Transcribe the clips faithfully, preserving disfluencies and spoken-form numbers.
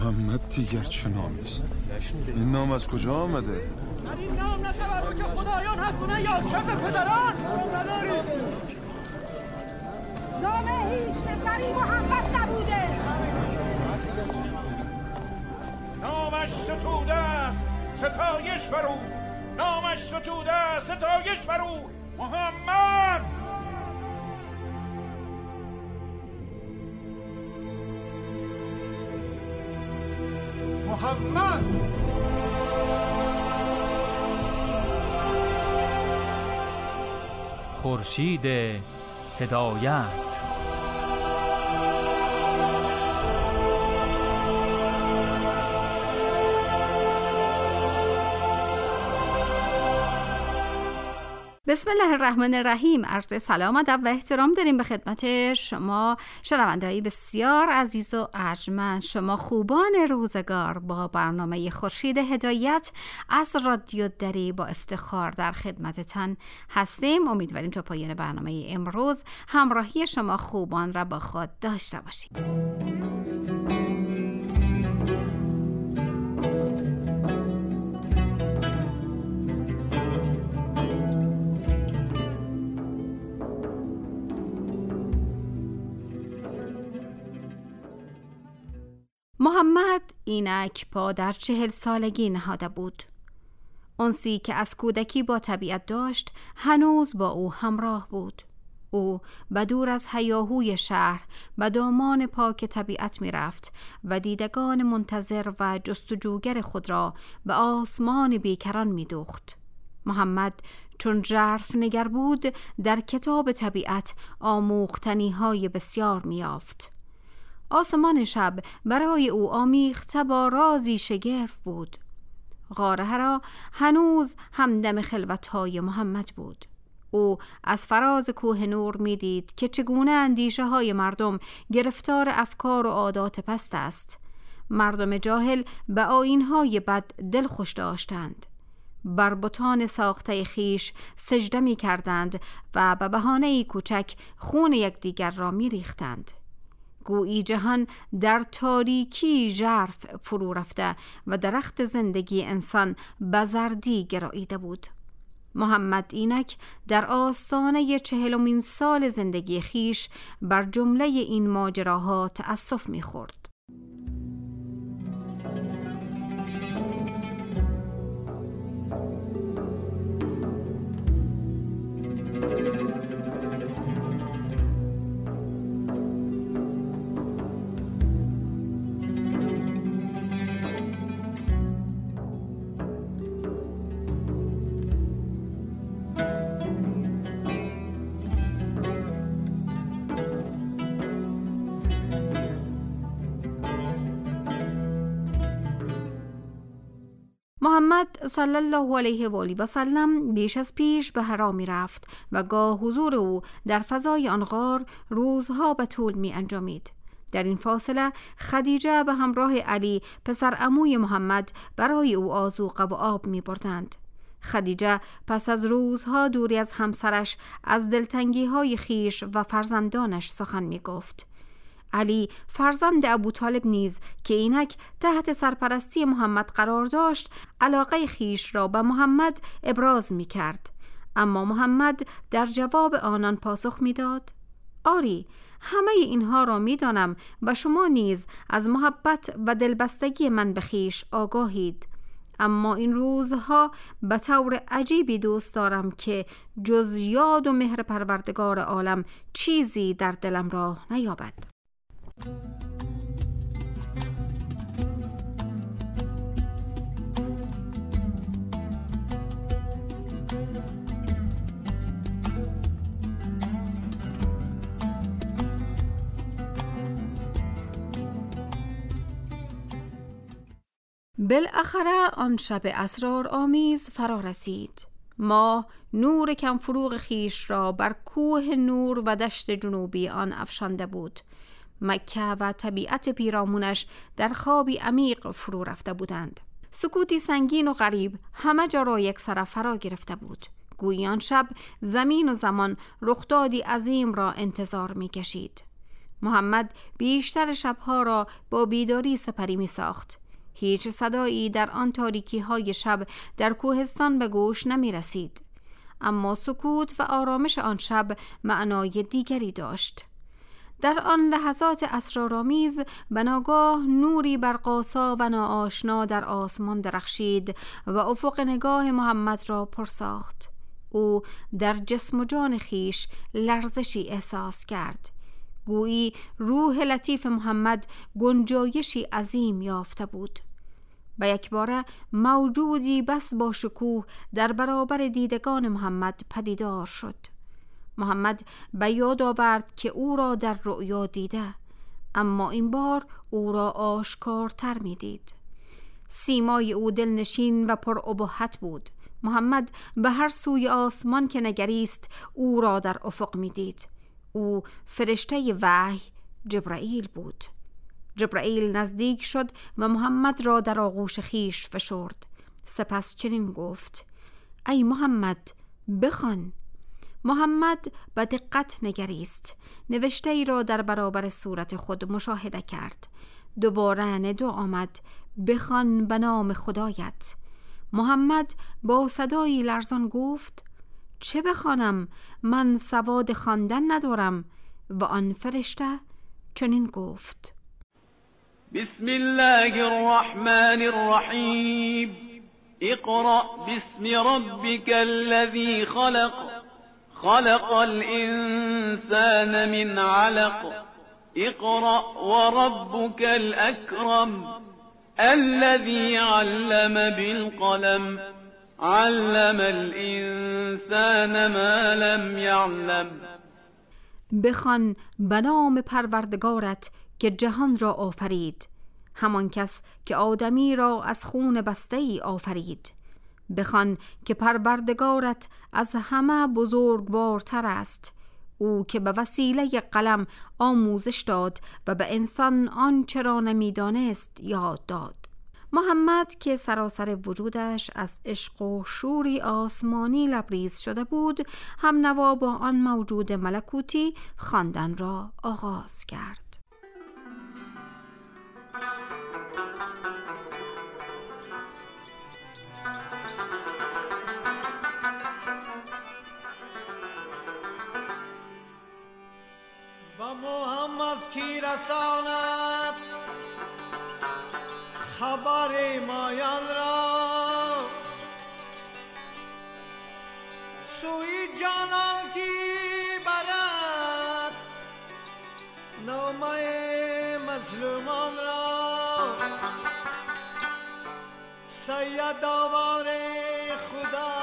محمد دیگر چه نامی است؟ این نام از کجا آمده؟ در این نام نه تبرک خدایان هست و نه یادکرد پدران. ندارید نام هیچ پسری محمد نبوده. نامش ستوده است ستایش برو، نامش ستوده است ستایش برو محمد. محمد خورشید هدایت. بسم الله الرحمن الرحیم. عرض سلام، ادب و احترام داریم به خدمت شما شنونده‌های بسیار عزیز و ارجمند، شما خوبان روزگار. با برنامه خورشید هدایت از رادیو دری با افتخار در خدمتتان هستیم. امیدواریم تا پایان برنامه امروز همراهی شما خوبان را با خود داشته باشیم. محمد اینک پا در چهل سالگی نهاده بود. انسی که از کودکی با طبیعت داشت هنوز با او همراه بود. او بدور از هیاهوی شهر به دامان پاک طبیعت می رفت و دیدگان منتظر و جستجوگر خود را به آسمان بیکران می دوخت. محمد چون ژرف نگر بود در کتاب طبیعت آموختنی های بسیار می یافت. آسمان شب برای او آمیخته با رازی شگرف بود. غار حرا هنوز همدم خلوت‌های محمد بود. او از فراز کوه نور می دید که چگونه اندیشه های مردم گرفتار افکار و عادات پست است. مردم جاهل به آیین‌های بد دل خوش داشتند. بر بتان ساخته خیش سجده می کردند و به بهانه کوچک خون یکدیگر را می ریختند. گویی جهان در تاریکی ژرف فرو رفته و درخت زندگی انسان به زردی گراییده بود. محمد اینک در آستانه چهلمین سال زندگی خیش بر جمله این ماجراها تأسف می‌خورد. محمد صلی الله علیه و آله و سلم بیش از پیش به حرا می رفت و گاه حضور او در فضای آن غار روزها به طول می انجامید. در این فاصله خدیجه به همراه علی پسر عموی محمد برای او آذوقه و آب می بردند. خدیجه پس از روزها دوری از همسرش از دلتنگی های خیش و فرزندانش سخن می گفت. علی فرزند ابوطالب نیز که اینک تحت سرپرستی محمد قرار داشت علاقه خیش را به محمد ابراز می کرد، اما محمد در جواب آنان پاسخ می داد: آری، همه اینها را می دانم و شما نیز از محبت و دلبستگی من به خیش آگاهید، اما این روزها به طور عجیبی دوست دارم که جز یاد و مهر پروردگار عالم چیزی در دلم را نیابد. بالاخره آن شب اسرار آمیز فرا رسید. ماه نور کم فروغ خیش را بر کوه نور و دشت جنوبی آن افشانده بود. مکه و طبیعت پیرامونش در خوابی عمیق فرو رفته بودند. سکوتی سنگین و غریب همه جا را یک سر فرا گرفته بود. گویی آن شب زمین و زمان رخدادی عظیم را انتظار می کشید. محمد بیشتر شبها را با بیداری سپری می ساخت. هیچ صدایی در آن تاریکی های شب در کوهستان به گوش نمی رسید. اما سکوت و آرامش آن شب معنای دیگری داشت. در آن لحظات اسرارآمیز به ناگاه نوری برقاسا و ناآشنا در آسمان درخشید و افق نگاه محمد را پرساخت. او در جسم و جان خیش لرزشی احساس کرد. گویی روح لطیف محمد گنجایشی عظیم یافته بود. به یک باره موجودی بس با شکوه در برابر دیدگان محمد پدیدار شد. محمد به یاد آورد که او را در رؤیا دیده، اما این بار او را آشکارتر می دید. سیمای او دلنشین و پر ابهت بود. محمد به هر سوی آسمان که نگریست او را در افق می دید. او فرشته وحی جبرائیل بود. جبرائیل نزدیک شد و محمد را در آغوش خیش فشرد. سپس چنین گفت: ای محمد، بخوان. محمد به دقت نگریست. نوشته ای را در برابر صورت خود مشاهده کرد. دوباره ندو آمد: بخوان به نام خدایت. محمد با صدایی لرزان گفت: چه بخوانم؟ من سواد خواندن ندارم. و آن فرشته چنین گفت: بسم الله الرحمن الرحیم اقرأ باسم ربك الذي خلق خلق الانسان من علق اقرأ وربك الأكرم الذي علم بالقلم علم الانسان ما لم یعلم. بخوان به نام پروردگارت که جهان را آفرید، همان کس که آدمی را از خون بسته‌ای آفرید. بخوان که پروردگارت از همه بزرگوارتر است، او که به وسیله قلم آموزش داد و به انسان آنچه را نمی‌دانست یاد داد. محمد که سراسر وجودش از عشق و شوری آسمانی لبریز شده بود، هم نوا با آن موجود ملکوتی خواندن را آغاز کرد. با محمد کی رساند خبر مایان را، سوی جانان کی برد نامه مظلومان را. سید آوار خدا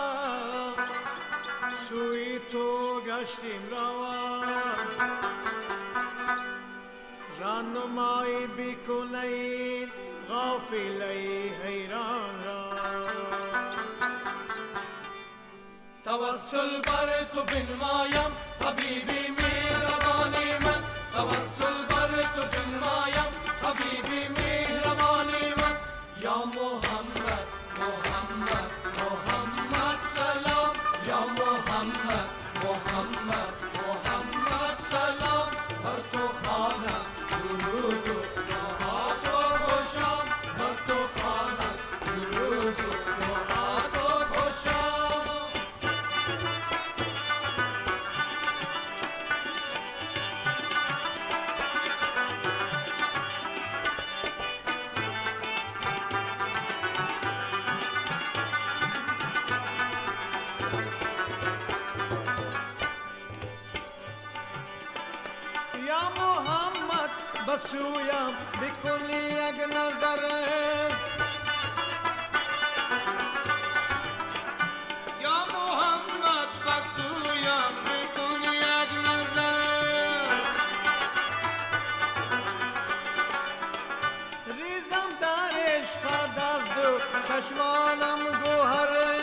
سوی تو گشتیم روان، رانمایی بکنید غافلی حیران را. توسل بر تو بنمایم حبیبی مهربانی من، توسل بر تو بنمایم حبیبی مهربانی من. یا محمد محمد محمد سلام، یا محمد محمد محمد سلام. بر تو خوانم درود و دعا صبح و شام، بر تو خوانم درود و دعا صبح و شام. یا محمد بسویم بکنی یک نظر، یا محمد بسویم بکنی یک نظر. ریزم در عشق دست و چشمانم گوهره،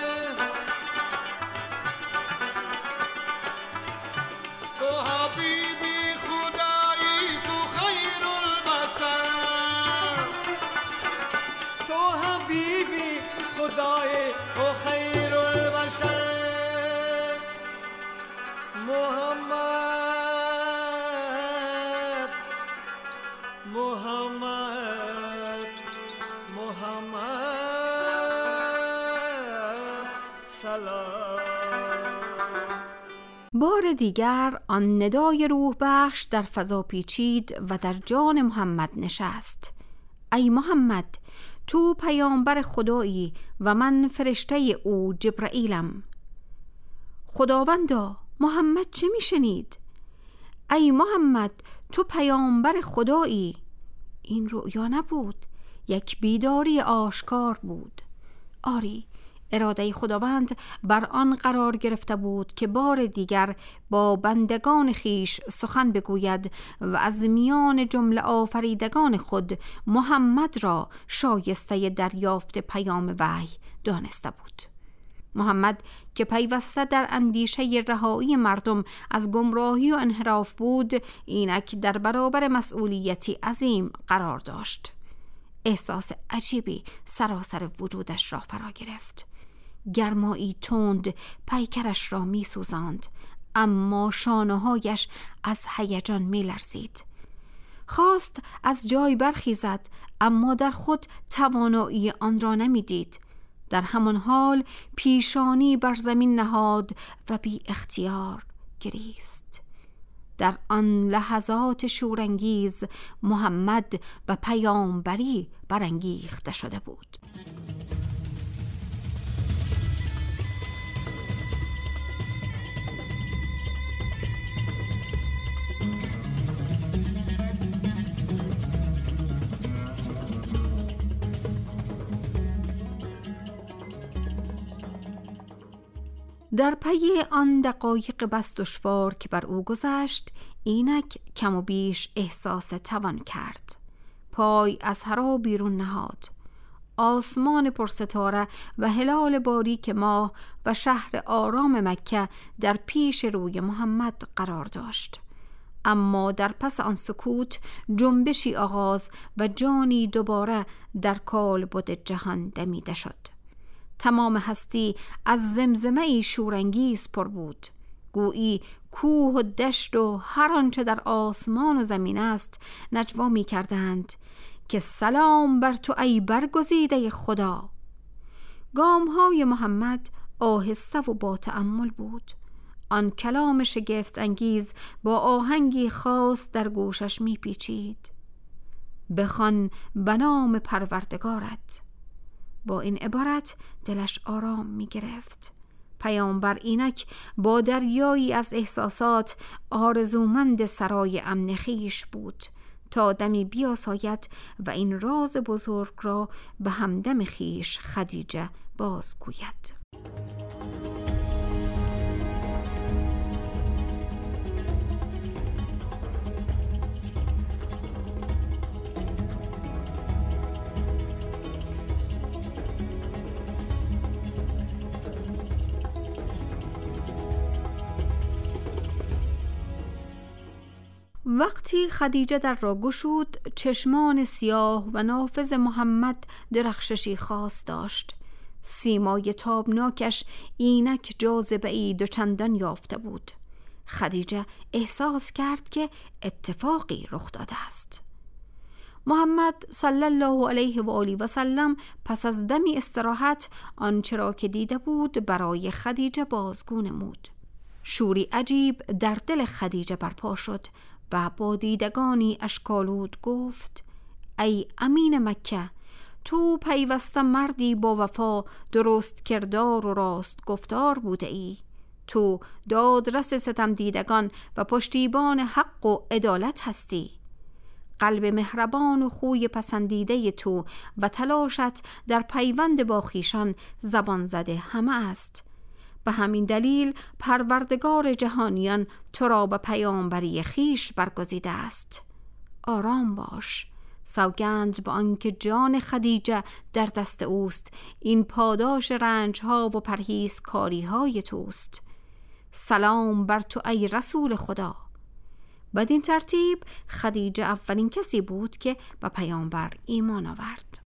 تو حبیبی خدایی تو خیر البشر، تو حبیبی خدای تو خیر البشر. محمد بار دیگر آن ندای روح بخش در فضا پیچید و در جان محمد نشست. ای محمد، تو پیامبر خدایی و من فرشته او جبرائیلم. خداوندا، محمد چه میشنید؟ ای محمد، تو پیامبر خدایی. این رؤیا نبود، یک بیداری آشکار بود. آری، اراده خداوند بر آن قرار گرفته بود که بار دیگر با بندگان خیش سخن بگوید و از میان جمله آفریدگان خود محمد را شایسته دریافت پیام وحی دانسته بود. محمد که پیوسته در اندیشه رهایی مردم از گمراهی و انحراف بود، اینک در برابر مسئولیتی عظیم قرار داشت. احساس عجیبی سراسر وجودش را فرا گرفت. گرمایی تند پیکرش را می سوزاند، اما شانه‌هایش از هیجان می لرزید. خواست از جای برخیزد، اما در خود توانایی آن را نمی دید. در همان حال پیشانی بر زمین نهاد و بی اختیار گریست. در آن لحظات شورانگیز محمد و پیامبری برانگیخته شده بود. در پی آن دقایق بس دشوار که بر او گذشت، اینک کم و بیش احساس توان کرد. پای از حرا بیرون نهاد. آسمان پرستاره و هلال باریک ماه و شهر آرام مکه در پیش روی محمد قرار داشت. اما در پس آن سکوت جنبشی آغاز و جانی دوباره در کالبد جهان دمیده شد. تمام هستی از زمزمه‌ای شورانگیز پر بود. گویی کوه و دشت و هر آنچه در آسمان و زمین است نجوا می کردند که سلام بر تو ای برگزیده خدا. گام‌های محمد آهسته و با تأمل بود. آن کلام شگفت انگیز با آهنگی خاص در گوشش می پیچید. بخوان به نام پروردگارت. با این عبارت دلش آرام می گرفت. پیامبر اینک با دریایی از احساسات آرزومند سرای امن خویش بود تا دمی بیاساید و این راز بزرگ را به همدم خویش خدیجه بازگوید. وقتی خدیجه در را گشود، چشمان سیاه و نافذ محمد درخششی خاص داشت. سیمای تابناکش اینک جاذبه‌ای دوچندان یافته بود. خدیجه احساس کرد که اتفاقی رخ داده است. محمد صلی الله علیه و آله و سلم پس از دمی استراحت آنچه را که دیده بود برای خدیجه بازگو نمود. شوری عجیب در دل خدیجه برپا شد و با دیدگانی اشکالود گفت: ای امین مکه، تو پیوسته مردی با وفا، درست کردار و راست گفتار بوده ای. تو دادرس ستم دیدگان و پشتیبان حق و عدالت هستی. قلب مهربان و خوی پسندیده تو و تلاشت در پیوند با خویشان زبان زده همه است. به همین دلیل پروردگار جهانیان تو را به پیامبری خیش برگزیده است. آرام باش، سوگند به آنکه جان خدیجه در دست اوست، این پاداش رنجها و پرهیزکاری های توست. سلام بر تو ای رسول خدا. بدین ترتیب خدیجه اولین کسی بود که به پیامبر ایمان آورد.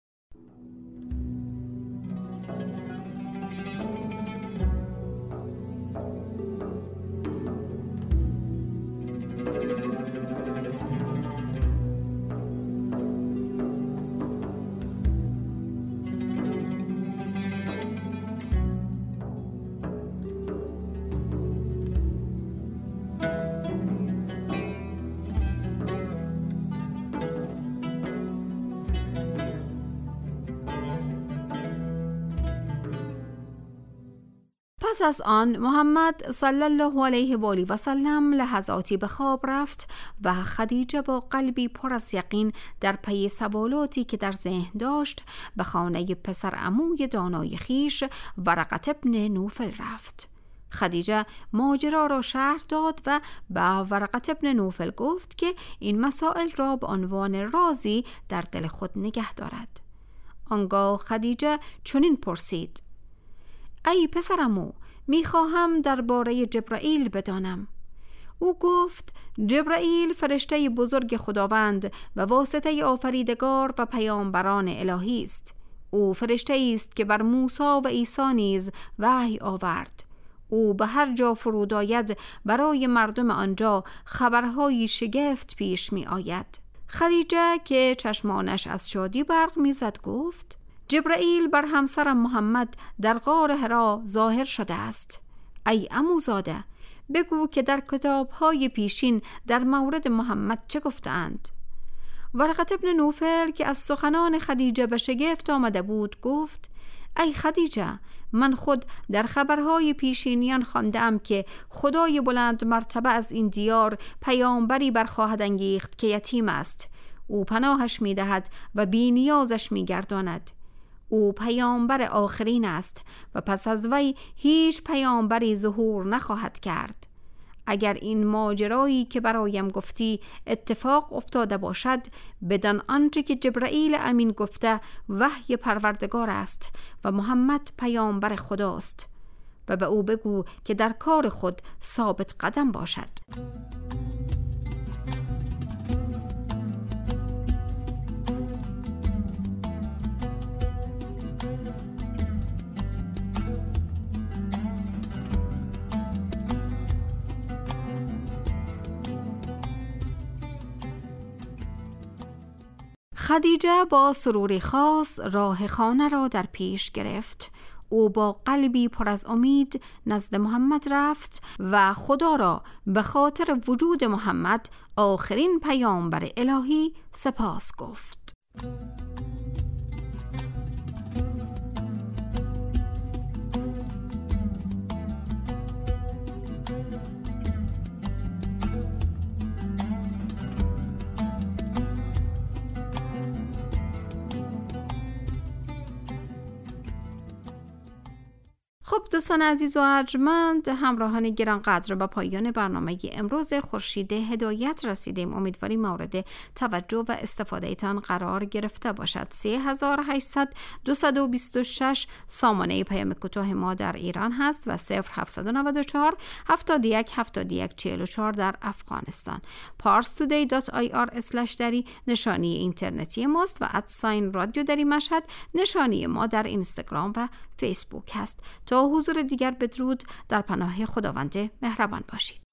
پس از آن محمد صلی الله علیه و آله و سلم لحظاتی به خواب رفت و خدیجه با قلبی پر از یقین در پی سوالاتی که در ذهن داشت به خانه پسر عموی دانای خیش ورقه ابن نوفل رفت. خدیجه ماجرا را شرح داد و به ورقه ابن نوفل گفت که این مسائل را به عنوان رازی در دل خود نگه دارد. آنگاه خدیجه چنین پرسید: ای پسرمو، میخواهم درباره جبرائیل بدانم. او گفت: جبرائیل فرشته بزرگ خداوند و واسطه آفریدگار و پیامبران الهی است. او فرشته است که بر موسی و عیسی نیز وحی آورد. او به هر جا فرود آید برای مردم آنجا خبرهای شگفت پیش می آید. خدیجه که چشمانش از شادی برق می زد گفت: جبرائیل بر همسرم محمد در غار حرا ظاهر شده است. ای عموزاده، بگو که در کتابهای پیشین در مورد محمد چه گفتند؟ ورقه ابن نوفل که از سخنان خدیجه به شگفت آمده بود گفت: ای خدیجه، من خود در خبرهای پیشینیان خواندم که خدای بلند مرتبه از این دیار پیامبری برخواهد انگیخت که یتیم است. او پناهش می‌دهد و بی نیازش می‌گرداند. او پیامبر آخرین است و پس از وی هیچ پیامبری ظهور نخواهد کرد. اگر این ماجرایی که برایم گفتی اتفاق افتاده باشد، بدان آنچه که جبرائیل امین گفته وحی پروردگار است و محمد پیامبر خداست، و به او بگو که در کار خود ثابت قدم باشد. خدیجه با سروری خاص راه خانه را در پیش گرفت. او با قلبی پر از امید نزد محمد رفت و خدا را به خاطر وجود محمد آخرین پیامبر الهی سپاس گفت. خب دوستان عزیز و ارجمند، همراهان گرانقدر، با پایان برنامه امروز خورشید هدایت رسیدیم. امیدواریم مورد توجه و استفاده ایتان قرار گرفته باشد. سه هزار و هشتصد دویست و بیست و شش سامانه پیام کوتاه ما در ایران هست و صفر هفتصد و نود و چهار هفتاد و یک هفتاد و یک چهل و چهار در افغانستان. پارس تودی دات آی آر اسلش دری نشانی اینترنتی ماست و ادساین رادیو دری مشهد نشانی ما در اینستاگرام و فیسبوک هست. تا حضور دیگر بدرود، در پناه خداوند مهربان باشید.